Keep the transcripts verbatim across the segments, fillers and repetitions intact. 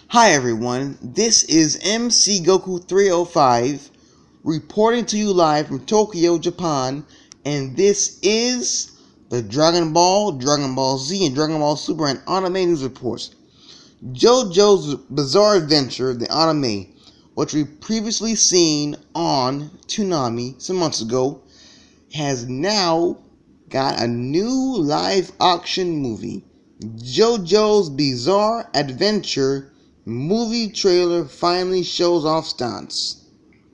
Hi everyone, this is M C Goku three oh five reporting to you live from Tokyo, Japan, and this is the Dragon Ball, Dragon Ball Z, and Dragon Ball Super and Anime News Reports. JoJo's Bizarre Adventure, the anime, which we previously seen on Toonami some months ago, has now got a new live action movie. JoJo's Bizarre Adventure movie trailer finally shows off stunts.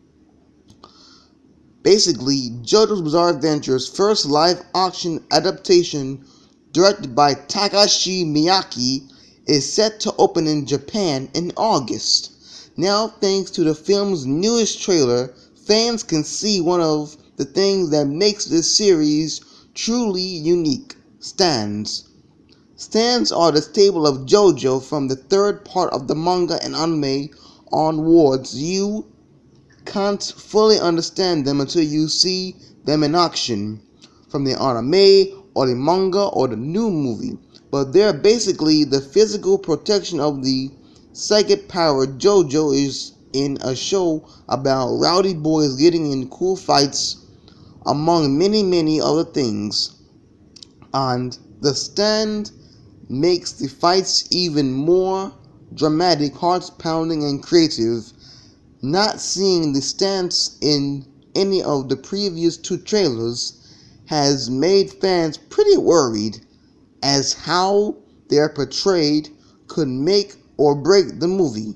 Basically, JoJo's Bizarre Adventure's first live action adaptation, directed by Takashi Miyake, is set to open in Japan in August. Now, thanks to the film's newest trailer, fans can see one of the things that makes this series truly unique: stands. Stands are the staple of JoJo from the third part of the manga and anime onwards. You can't fully understand them until you see them in action, from the anime or the manga or the new movie. But they're basically the physical protection of the psychic power JoJo is in a show about rowdy boys getting in cool fights, among many, many other things. And the stand makes the fights even more dramatic, heart-pounding, and creative. Not seeing the stance in any of the previous two trailers has made fans pretty worried as how they are portrayed could make or break the movie.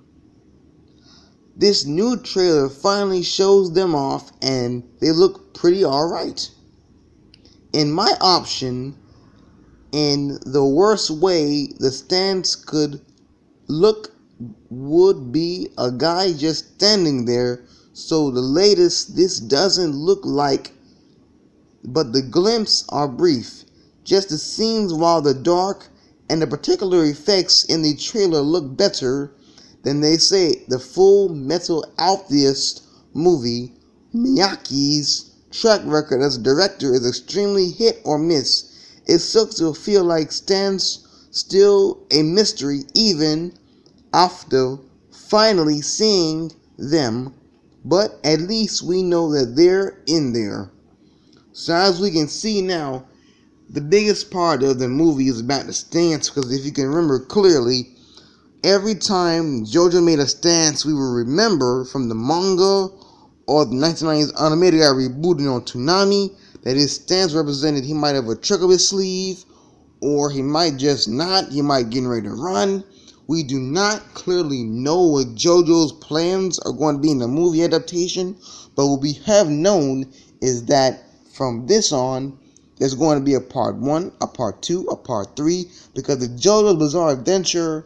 This new trailer finally shows them off, and they look pretty alright. In my option, in the worst way the stance could look would be a guy just standing there. So the latest this doesn't look like, but the glimpses are brief. Just the scenes, while the dark and the particular effects in the trailer look better than they say. The Full Metal Alchemist movie, Miyake's track record as a director is extremely hit or miss. It sucks to feel like stands still a mystery even after finally seeing them, but at least we know that they're in there. So as we can see now, the biggest part of the movie is about the stance, because if you can remember clearly, every time JoJo made a stance, we will remember from the manga or the nineteen nineties animated got rebooted on Toonami that his stance represented he might have a trick up his sleeve, or he might just not, he might getting ready to run. We do not clearly know what JoJo's plans are going to be in the movie adaptation, but what we have known is that from this on, there's going to be a part one, a part two, a part three, because the JoJo's Bizarre Adventure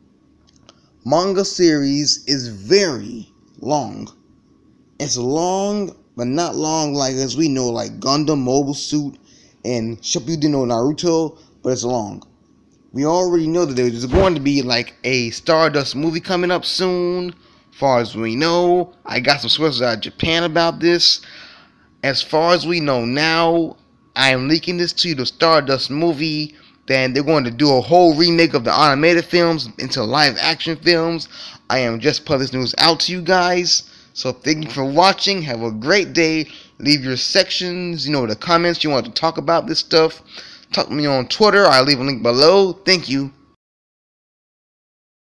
manga series is very long. It's long, but not long like as we know, like Gundam Mobile Suit and Shippuden no Naruto, but it's long. We already know that there's going to be like a Stardust movie coming up soon. Far as we know, I got some sources out of Japan about this. As far as we know now, I am leaking this to you, the Stardust movie. Then they're going to do a whole remake of the animated films into live action films. I am just putting this news out to you guys. So thank you for watching. Have a great day. Leave your sections, you know, the comments you want to talk about this stuff. Talk to me on Twitter. I'll leave a link below. Thank you.